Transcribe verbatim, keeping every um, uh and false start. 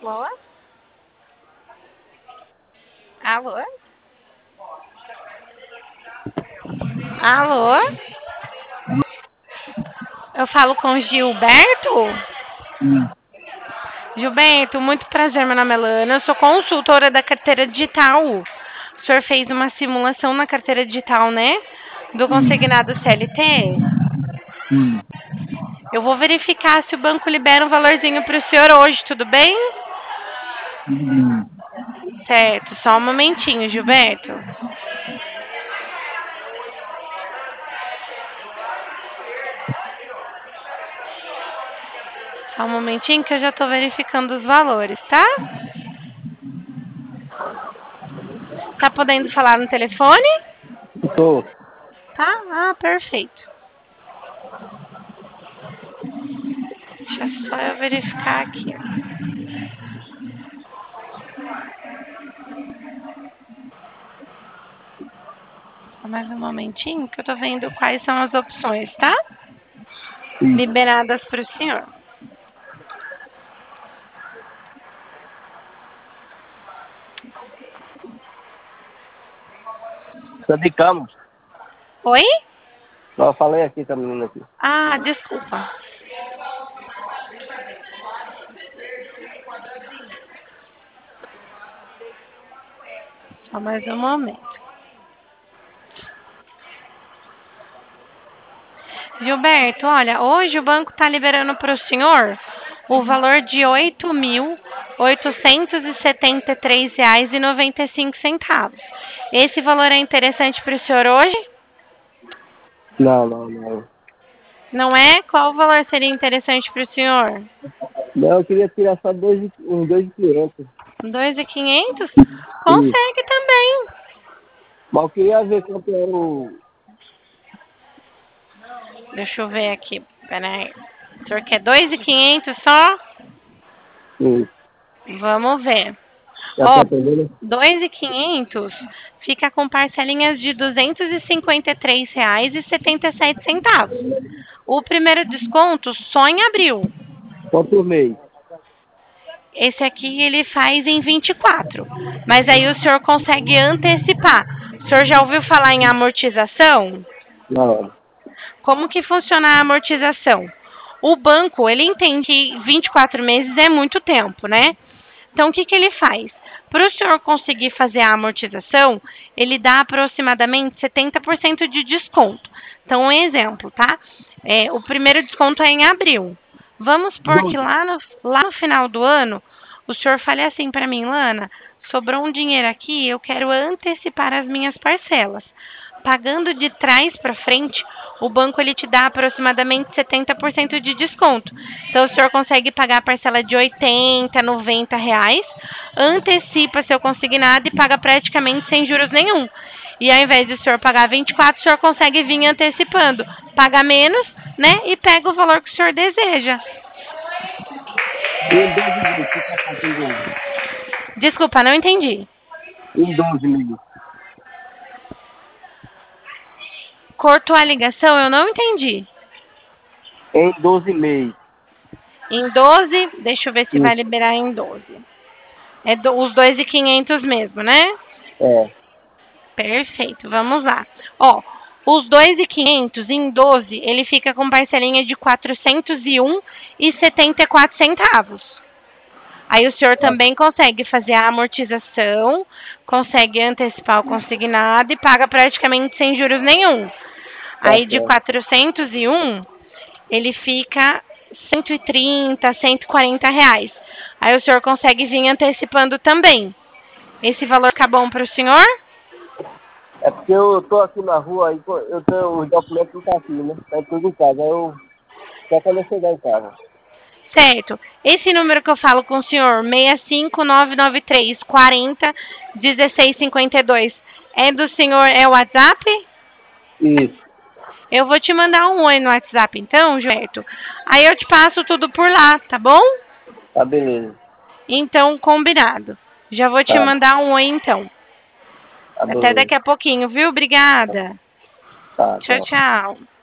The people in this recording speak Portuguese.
Alô? Alô? Alô? Eu falo com Gilberto? Hum. Gilberto, muito prazer, meu nome é Lana, eu sou consultora da carteira digital. O senhor fez uma simulação na carteira digital, né? Do consignado C L T. Hum. Eu vou verificar se o banco libera um valorzinho para o senhor hoje, tudo bem? Hum. Certo, só um momentinho, Gilberto. Só um momentinho que eu já estou verificando os valores, tá? Tá podendo falar no telefone? Tô. Tá? Ah, perfeito. Deixa só eu verificar aqui. Só mais um momentinho que eu tô vendo quais são as opções, tá? Sim. Liberadas para o senhor. Tá de cama. Oi? Só falei aqui com a menina aqui. Ah, desculpa. Só mais um momento. Gilberto, olha, hoje o banco está liberando para o senhor o valor de oito mil oitocentos e setenta e três reais e noventa e cinco centavos. Esse valor é interessante para o senhor hoje? Não, não, não. Não é? Qual valor seria interessante para o senhor? Não, eu queria tirar só dois, e- uns dois e quinhentos. dois mil e quinhentos? Isso. Consegue também. Mas eu queria ver quanto era o... Deixa eu ver aqui. Peraí. O senhor quer dois mil e quinhentos só? Isso. Vamos ver. Já tá Ó, entendendo? dois mil e quinhentos fica com parcelinhas de duzentos e cinquenta e três reais e setenta e sete centavos. O primeiro desconto só em abril. Quanto por mês? Esse aqui ele faz em vinte e quatro. Mas aí o senhor consegue antecipar. O senhor já ouviu falar em amortização? Não. Como que funciona a amortização? O banco, ele entende que vinte e quatro meses é muito tempo, né? Então, o que, que ele faz? Para o senhor conseguir fazer a amortização, ele dá aproximadamente setenta por cento de desconto. Então, um exemplo, tá? É, o primeiro desconto é em abril. Vamos supor que doze. lá no, lá no final do ano, o senhor fale assim para mim, Lana, sobrou um dinheiro aqui, eu quero antecipar as minhas parcelas. Pagando de trás para frente, o banco ele te dá aproximadamente setenta por cento de desconto. Então, o senhor consegue pagar a parcela de oitenta, noventa reais, antecipa seu consignado e paga praticamente sem juros nenhum. E ao invés de o senhor pagar vinte e quatro, o senhor consegue vir antecipando. Paga menos, né? E pega o valor que o senhor deseja. Em doze meses. Fica quanto em doze? Desculpa, não entendi. Em doze meses. Cortou a ligação? Eu não entendi. Em doze meses. Em doze, deixa eu ver se vai Isso. liberar em doze. É do, os dois mil e quinhentos mesmo, né? É. Perfeito, vamos lá. Ó, os dois mil e quinhentos em doze, ele fica com parcelinha de quatrocentos e um reais e setenta e quatro centavos. Aí o senhor Tá. também consegue fazer a amortização, consegue antecipar o consignado e paga praticamente sem juros nenhum. Tá Aí de certo. quatrocentos e um, ele fica cento e trinta, cento e quarenta reais. Aí o senhor consegue vir antecipando também. Esse valor fica bom para o senhor? É porque eu tô aqui na rua, aí eu tenho os documentos não tá aqui, né? Tá tudo em casa. Aí eu só quando eu chegar em casa. Certo. Esse número que eu falo com o senhor, seis cinco nove nove três, quarenta, dezesseis cinquenta e dois, é do senhor, é o WhatsApp? Isso. Eu vou te mandar um oi no WhatsApp então, Gilberto. Aí eu te passo tudo por lá, tá bom? Tá beleza. Então, combinado. Já vou te Tá. mandar um oi então. Tá Até beleza. daqui a pouquinho, viu? Obrigada. Tá, Tchau, tchau. tchau.